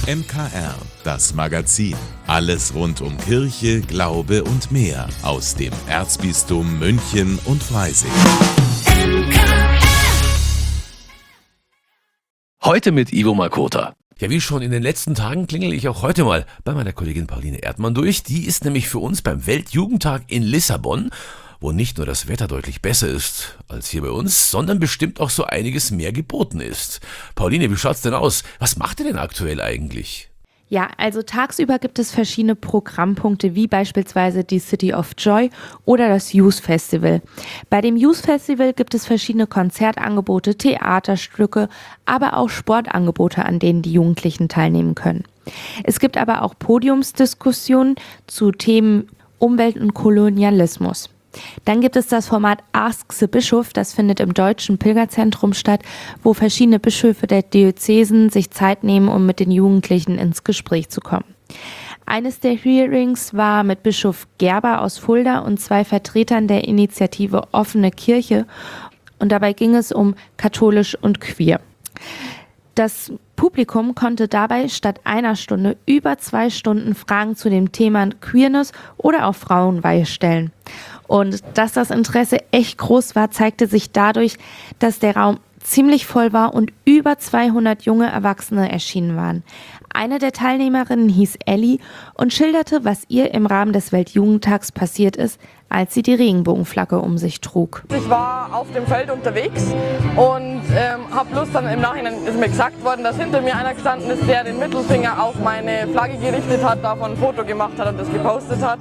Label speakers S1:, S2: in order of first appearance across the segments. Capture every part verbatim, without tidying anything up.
S1: M K R, das Magazin. Alles rund um Kirche, Glaube und mehr aus dem Erzbistum München und Freising.
S2: Heute mit Ivo Makota. Ja, wie schon in den letzten Tagen klingel ich auch heute mal bei meiner Kollegin Pauline Erdmann durch. Die ist nämlich für uns beim Weltjugendtag in Lissabon, wo nicht nur das Wetter deutlich besser ist als hier bei uns, sondern bestimmt auch so einiges mehr geboten ist. Pauline, wie schaut's denn aus? Was macht ihr denn aktuell eigentlich?
S3: Ja, also tagsüber gibt es verschiedene Programmpunkte, wie beispielsweise die City of Joy oder das Youth Festival. Bei dem Youth Festival gibt es verschiedene Konzertangebote, Theaterstücke, aber auch Sportangebote, an denen die Jugendlichen teilnehmen können. Es gibt aber auch Podiumsdiskussionen zu Themen Umwelt und Kolonialismus. Dann gibt es das Format Ask the Bischof, das findet im Deutschen Pilgerzentrum statt, wo verschiedene Bischöfe der Diözesen sich Zeit nehmen, um mit den Jugendlichen ins Gespräch zu kommen. Eines der Hearings war mit Bischof Gerber aus Fulda und zwei Vertretern der Initiative Offene Kirche, und dabei ging es um katholisch und queer. Das Publikum konnte dabei statt einer Stunde über zwei Stunden Fragen zu dem Thema Queerness oder auch Frauenweihe stellen. Und dass das Interesse echt groß war, zeigte sich dadurch, dass der Raum ziemlich voll war und über zweihundert junge Erwachsene erschienen waren. Eine der Teilnehmerinnen hieß Ellie und schilderte, was ihr im Rahmen des Weltjugendtags passiert ist, als sie die Regenbogenflagge um sich trug.
S4: Ich war auf dem Feld unterwegs und ähm, habe bloß dann im Nachhinein ist mir gesagt worden, dass hinter mir einer gestanden ist, der den Mittelfinger auf meine Flagge gerichtet hat, davon ein Foto gemacht hat und das gepostet hat.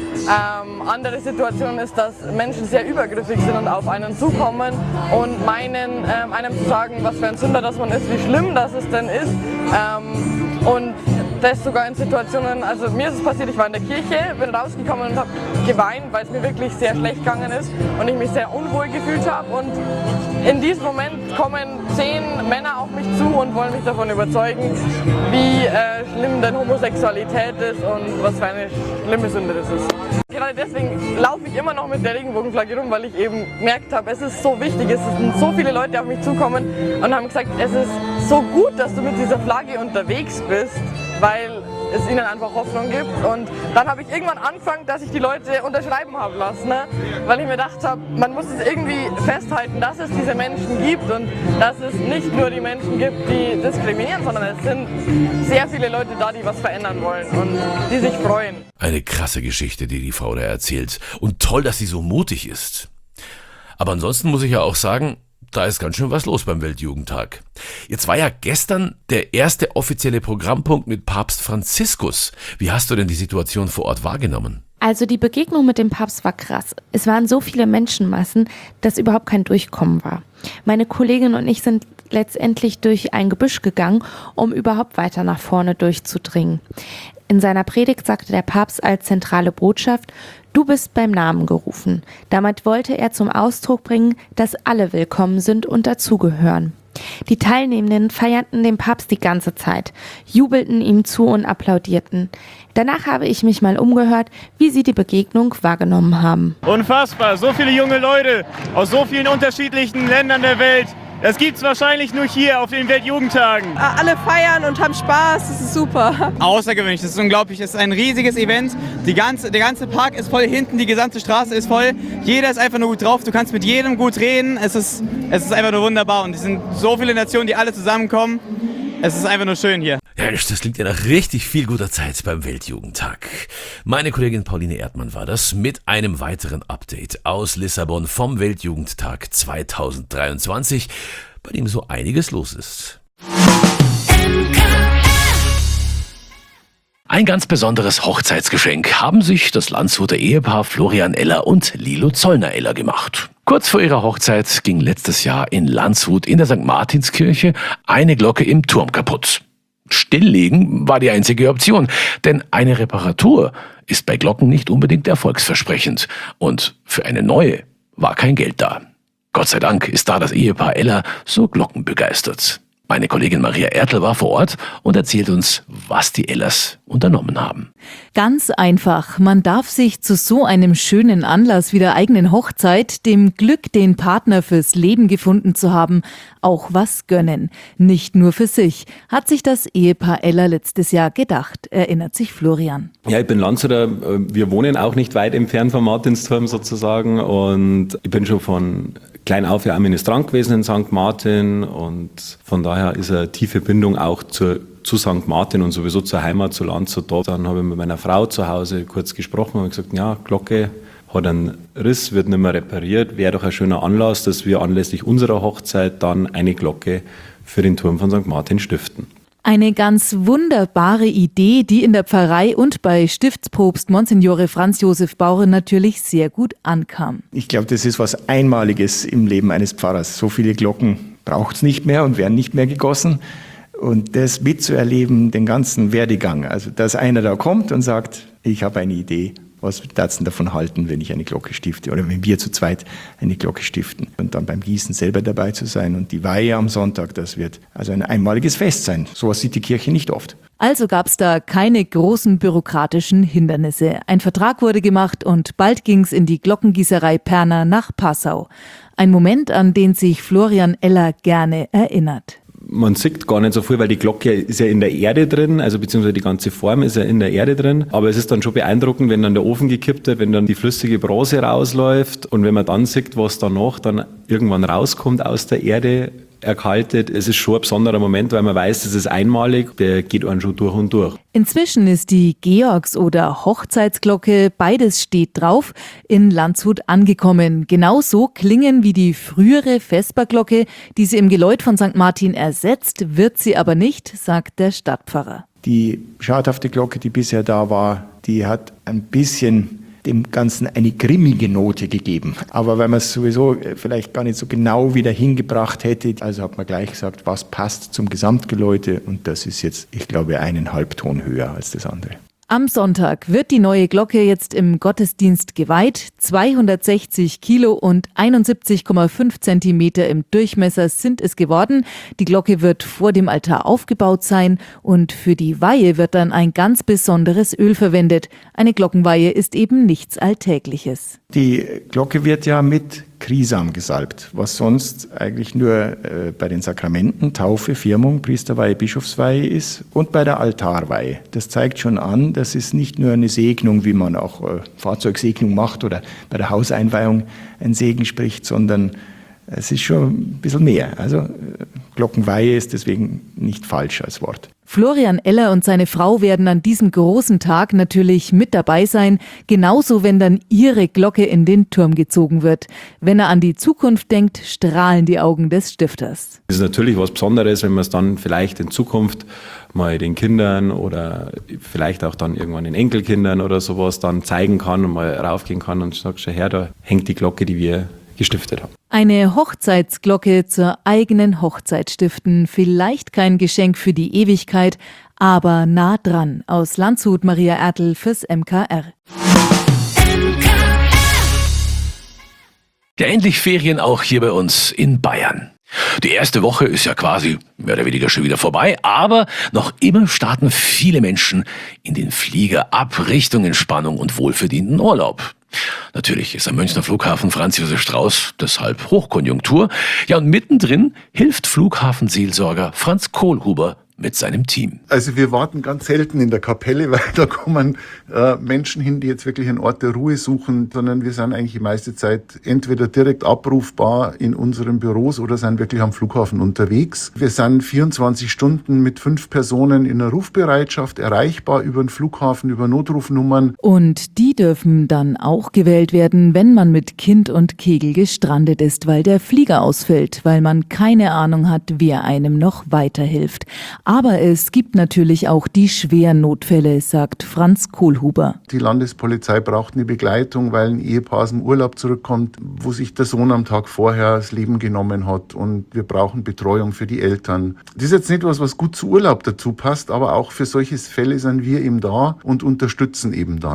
S4: Ähm, andere Situation ist, dass Menschen sehr übergriffig sind und auf einen zukommen und meinen, ähm, einem zu sagen, was für ein Sünder das man ist, wie schlimm das es denn ist. Ähm, und das sogar in Situationen, also mir ist es passiert, ich war in der Kirche, bin rausgekommen und habe geweint, weil es mir wirklich sehr schlecht gegangen ist und ich mich sehr unwohl gefühlt habe. Und in diesem Moment kommen zehn Männer auf mich zu und wollen mich davon überzeugen, wie äh, schlimm denn Homosexualität ist und was für eine schlimme Sünde das ist. Gerade deswegen laufe ich immer noch mit der Regenbogenflagge rum, weil ich eben gemerkt habe, es ist so wichtig, es sind so viele Leute auf mich zukommen und haben gesagt, es ist so gut, dass du mit dieser Flagge unterwegs bist, weil es ihnen einfach Hoffnung gibt. Und dann habe ich irgendwann angefangen, dass ich die Leute unterschreiben habe lassen, ne? Weil ich mir gedacht habe, man muss es irgendwie festhalten, dass es diese Menschen gibt und dass es nicht nur die Menschen gibt, die diskriminieren, sondern es sind sehr viele Leute da, die was verändern wollen und die sich freuen.
S2: Eine krasse Geschichte, die die Frau da erzählt. Und toll, dass sie so mutig ist. Aber ansonsten muss ich ja auch sagen, da ist ganz schön was los beim Weltjugendtag. Jetzt war ja gestern der erste offizielle Programmpunkt mit Papst Franziskus. Wie hast du denn die Situation vor Ort wahrgenommen?
S3: Also die Begegnung mit dem Papst war krass. Es waren so viele Menschenmassen, dass überhaupt kein Durchkommen war. Meine Kollegin und ich sind letztendlich durch ein Gebüsch gegangen, um überhaupt weiter nach vorne durchzudringen. In seiner Predigt sagte der Papst als zentrale Botschaft: Du bist beim Namen gerufen. Damit wollte er zum Ausdruck bringen, dass alle willkommen sind und dazugehören. Die Teilnehmenden feierten den Papst die ganze Zeit, jubelten ihm zu und applaudierten. Danach habe ich mich mal umgehört, wie sie die Begegnung wahrgenommen haben.
S5: Unfassbar, so viele junge Leute aus so vielen unterschiedlichen Ländern der Welt. Das gibt's wahrscheinlich nur hier auf den Weltjugendtagen.
S6: Alle feiern und haben Spaß, das ist super.
S7: Außergewöhnlich, das ist unglaublich, das ist ein riesiges Event. Die ganze, der ganze Park ist voll hinten, die gesamte Straße ist voll. Jeder ist einfach nur gut drauf, du kannst mit jedem gut reden. Es ist, es ist einfach nur wunderbar und es sind so viele Nationen, die alle zusammenkommen. Es ist einfach nur schön hier.
S2: Ja, das klingt ja nach richtig viel guter Zeit beim Weltjugendtag. Meine Kollegin Pauline Erdmann war das mit einem weiteren Update aus Lissabon vom Weltjugendtag zweitausenddreiundzwanzig, bei dem so einiges los ist. Ein ganz besonderes Hochzeitsgeschenk haben sich das Landshuter Ehepaar Florian Eller und Lilo Zollner-Eller gemacht. Kurz vor ihrer Hochzeit ging letztes Jahr in Landshut in der Sankt Martinskirche eine Glocke im Turm kaputt. Stilllegen war die einzige Option, denn eine Reparatur ist bei Glocken nicht unbedingt erfolgsversprechend und für eine neue war kein Geld da. Gott sei Dank ist da das Ehepaar Eller so glockenbegeistert. Meine Kollegin Maria Ertl war vor Ort und erzählt uns, was die Ellers unternommen haben.
S8: Ganz einfach. Man darf sich zu so einem schönen Anlass wie der eigenen Hochzeit, dem Glück, den Partner fürs Leben gefunden zu haben, auch was gönnen. Nicht nur für sich, hat sich das Ehepaar Eller letztes Jahr gedacht, erinnert sich Florian.
S9: Ja, ich bin Landshuter. Wir wohnen auch nicht weit entfernt vom Martinsturm sozusagen und ich bin schon von klein auf ja auch Ministrant gewesen in Sankt Martin und von daher ist eine tiefe Bindung auch zur, zu Sankt Martin und sowieso zur Heimat, zu Landshut da. Dann habe ich mit meiner Frau zu Hause kurz gesprochen und gesagt, ja, Glocke hat einen Riss, wird nicht mehr repariert, wäre doch ein schöner Anlass, dass wir anlässlich unserer Hochzeit dann eine Glocke für den Turm von Sankt Martin stiften.
S8: Eine ganz wunderbare Idee, die in der Pfarrei und bei Stiftspropst Monsignore Franz Josef Bauer natürlich sehr gut ankam.
S10: Ich glaube, das ist was Einmaliges im Leben eines Pfarrers. So viele Glocken braucht es nicht mehr und werden nicht mehr gegossen. Und das mitzuerleben, den ganzen Werdegang, also dass einer da kommt und sagt, ich habe eine Idee, was darfst du davon halten, wenn ich eine Glocke stifte oder wenn wir zu zweit eine Glocke stiften und dann beim Gießen selber dabei zu sein und die Weihe am Sonntag, das wird also ein einmaliges Fest sein. Sowas sieht die Kirche nicht oft.
S8: Also gab es da keine großen bürokratischen Hindernisse. Ein Vertrag wurde gemacht und bald ging es in die Glockengießerei Perna nach Passau. Ein Moment, an den sich Florian Eller gerne erinnert.
S9: Man sieht gar nicht so viel, weil die Glocke ist ja in der Erde drin, also beziehungsweise die ganze Form ist ja in der Erde drin. Aber es ist dann schon beeindruckend, wenn dann der Ofen gekippt wird, wenn dann die flüssige Bronze rausläuft und wenn man dann sieht, was danach dann irgendwann rauskommt aus der Erde, erkaltet. Es ist schon ein besonderer Moment, weil man weiß, das ist einmalig, der geht einen schon durch und durch.
S8: Inzwischen ist die Georgs- oder Hochzeitsglocke, beides steht drauf, in Landshut angekommen. Genauso klingen wie die frühere Vesperglocke, die sie im Geläut von Sankt Martin ersetzt, wird sie aber nicht, sagt der Stadtpfarrer.
S10: Die schadhafte Glocke, die bisher da war, die hat ein bisschen dem Ganzen eine grimmige Note gegeben. Aber weil man es sowieso vielleicht gar nicht so genau wieder hingebracht hätte, also hat man gleich gesagt, was passt zum Gesamtgeläute und das ist jetzt, ich glaube, einen Halbton höher als das andere.
S8: Am Sonntag wird die neue Glocke jetzt im Gottesdienst geweiht. zweihundertsechzig Kilo und einundsiebzig Komma fünf Zentimeter im Durchmesser sind es geworden. Die Glocke wird vor dem Altar aufgebaut sein und für die Weihe wird dann ein ganz besonderes Öl verwendet. Eine Glockenweihe ist eben nichts Alltägliches.
S10: Die Glocke wird ja mit Krisam gesalbt, was sonst eigentlich nur äh, bei den Sakramenten, Taufe, Firmung, Priesterweihe, Bischofsweihe ist und bei der Altarweihe. Das zeigt schon an, das ist nicht nur eine Segnung, wie man auch äh, Fahrzeugsegnung macht oder bei der Hauseinweihung einen Segen spricht, sondern es ist schon ein bisschen mehr. Also äh, Glockenweihe ist deswegen nicht falsch als Wort.
S8: Florian Eller und seine Frau werden an diesem großen Tag natürlich mit dabei sein, genauso wenn dann ihre Glocke in den Turm gezogen wird. Wenn er an die Zukunft denkt, strahlen die Augen des Stifters.
S9: Es ist natürlich was Besonderes, wenn man es dann vielleicht in Zukunft mal den Kindern oder vielleicht auch dann irgendwann den Enkelkindern oder sowas dann zeigen kann und mal raufgehen kann und sagt, schau her, da hängt die Glocke, die wir gestiftet haben.
S8: Eine Hochzeitsglocke zur eigenen Hochzeit stiften. Vielleicht kein Geschenk für die Ewigkeit, aber nah dran. Aus Landshut, Maria Ertl fürs M K R.
S2: Ja, endlich Ferien auch hier bei uns in Bayern. Die erste Woche ist ja quasi mehr oder weniger schon wieder vorbei, aber noch immer starten viele Menschen in den Flieger ab Richtung Entspannung und wohlverdienten Urlaub. Natürlich ist am Münchner Flughafen Franz Josef Strauß deshalb Hochkonjunktur. Ja, und mittendrin hilft Flughafenseelsorger Franz Kohlhuber mit seinem Team.
S11: Also wir warten ganz selten in der Kapelle, weil da kommen äh, Menschen hin, die jetzt wirklich einen Ort der Ruhe suchen, sondern wir sind eigentlich die meiste Zeit entweder direkt abrufbar in unseren Büros oder sind wirklich am Flughafen unterwegs. Wir sind vierundzwanzig Stunden mit fünf Personen in der Rufbereitschaft erreichbar über den Flughafen, über Notrufnummern.
S8: Und die dürfen dann auch gewählt werden, wenn man mit Kind und Kegel gestrandet ist, weil der Flieger ausfällt, weil man keine Ahnung hat, wer einem noch weiterhilft. Aber es gibt natürlich auch die schweren Notfälle, sagt Franz Kohlhuber.
S11: Die Landespolizei braucht eine Begleitung, weil ein Ehepaar aus dem Urlaub zurückkommt, wo sich der Sohn am Tag vorher das Leben genommen hat. Und wir brauchen Betreuung für die Eltern. Das ist jetzt nicht was, was gut zu Urlaub dazu passt, aber auch für solche Fälle sind wir eben da und unterstützen eben dann.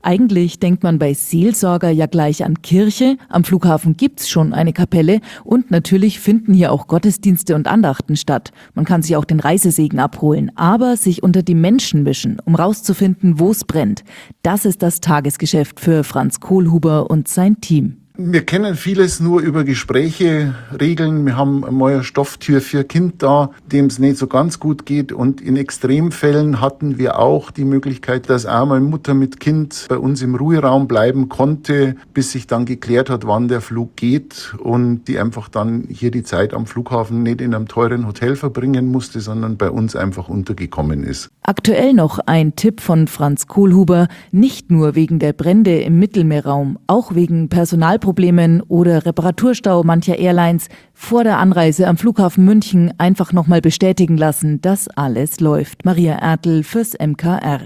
S8: Eigentlich denkt man bei Seelsorger ja gleich an Kirche. Am Flughafen gibt's schon eine Kapelle und natürlich finden hier auch Gottesdienste und Andachten statt. Man kann sich auch den Reisesegen abholen, aber sich unter die Menschen mischen, um rauszufinden, wo es brennt. Das ist das Tagesgeschäft für Franz Kohlhuber und sein Team.
S11: Wir kennen vieles nur über Gespräche regeln. Wir haben einmal eine Stofftür für Kind da, dem es nicht so ganz gut geht. Und in Extremfällen hatten wir auch die Möglichkeit, dass einmal Mutter mit Kind bei uns im Ruheraum bleiben konnte, bis sich dann geklärt hat, wann der Flug geht. Und die einfach dann hier die Zeit am Flughafen nicht in einem teuren Hotel verbringen musste, sondern bei uns einfach untergekommen ist.
S8: Aktuell noch ein Tipp von Franz Kohlhuber, nicht nur wegen der Brände im Mittelmeerraum, auch wegen Personalproblemen oder Reparaturstau mancher Airlines vor der Anreise am Flughafen München einfach nochmal bestätigen lassen, dass alles läuft. Maria Ertl fürs M K R.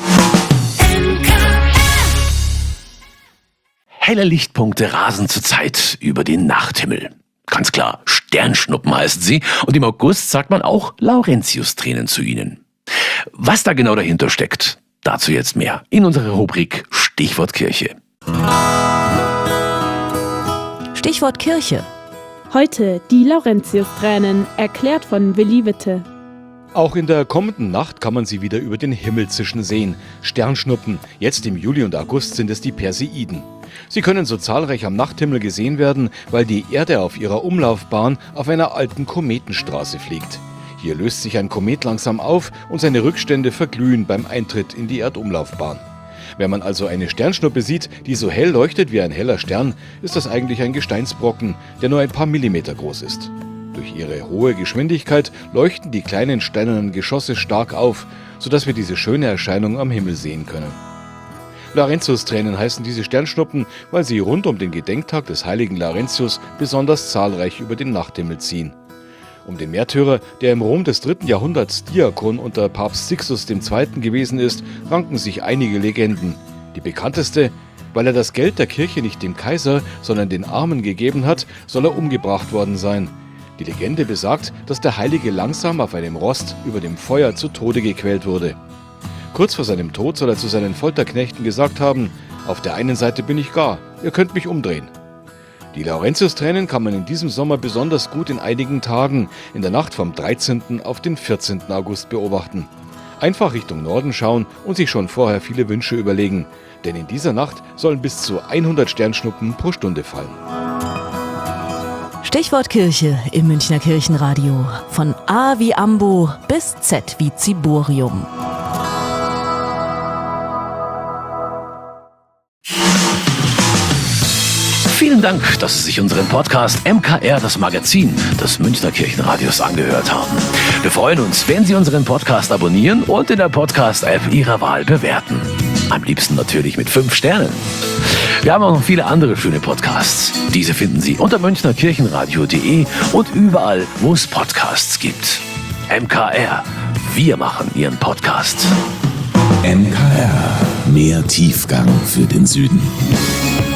S2: Helle Lichtpunkte rasen zurzeit über den Nachthimmel. Ganz klar, Sternschnuppen heißen sie und im August sagt man auch Laurentius-Tränen zu ihnen. Was da genau dahinter steckt, dazu jetzt mehr in unserer Rubrik Stichwort Kirche.
S12: Stichwort Kirche.
S13: Heute die Laurentius-Tränen, erklärt von Willi Witte.
S14: Auch in der kommenden Nacht kann man sie wieder über den Himmel zischen sehen. Sternschnuppen, jetzt im Juli und August sind es die Perseiden. Sie können so zahlreich am Nachthimmel gesehen werden, weil die Erde auf ihrer Umlaufbahn auf einer alten Kometenstraße fliegt. Hier löst sich ein Komet langsam auf und seine Rückstände verglühen beim Eintritt in die Erdumlaufbahn. Wenn man also eine Sternschnuppe sieht, die so hell leuchtet wie ein heller Stern, ist das eigentlich ein Gesteinsbrocken, der nur ein paar Millimeter groß ist. Durch ihre hohe Geschwindigkeit leuchten die kleinen steinernen Geschosse stark auf, sodass wir diese schöne Erscheinung am Himmel sehen können. Laurentius-Tränen heißen diese Sternschnuppen, weil sie rund um den Gedenktag des heiligen Laurentius besonders zahlreich über den Nachthimmel ziehen. Um den Märtyrer, der im Rom des dritten Jahrhunderts Diakon unter Papst Sixtus der Zweite gewesen ist, ranken sich einige Legenden. Die bekannteste: weil er das Geld der Kirche nicht dem Kaiser, sondern den Armen gegeben hat, soll er umgebracht worden sein. Die Legende besagt, dass der Heilige langsam auf einem Rost über dem Feuer zu Tode gequält wurde. Kurz vor seinem Tod soll er zu seinen Folterknechten gesagt haben: Auf der einen Seite bin ich gar, ihr könnt mich umdrehen. Die Laurentius-Tränen kann man in diesem Sommer besonders gut in einigen Tagen, in der Nacht vom dreizehnten auf den vierzehnten August beobachten. Einfach Richtung Norden schauen und sich schon vorher viele Wünsche überlegen, denn in dieser Nacht sollen bis zu hundert Sternschnuppen pro Stunde fallen.
S12: Stichwort Kirche im Münchner Kirchenradio. Von A wie Ambo bis Z wie Ziborium.
S2: Vielen Dank, dass Sie sich unseren Podcast M K R, das Magazin des Münchner Kirchenradios, angehört haben. Wir freuen uns, wenn Sie unseren Podcast abonnieren und in der Podcast-App Ihrer Wahl bewerten. Am liebsten natürlich mit fünf Sternen. Wir haben auch noch viele andere schöne Podcasts. Diese finden Sie unter münchner kirchenradio punkt de und überall, wo es Podcasts gibt. M K R, wir machen Ihren Podcast.
S1: M K R, mehr Tiefgang für den Süden.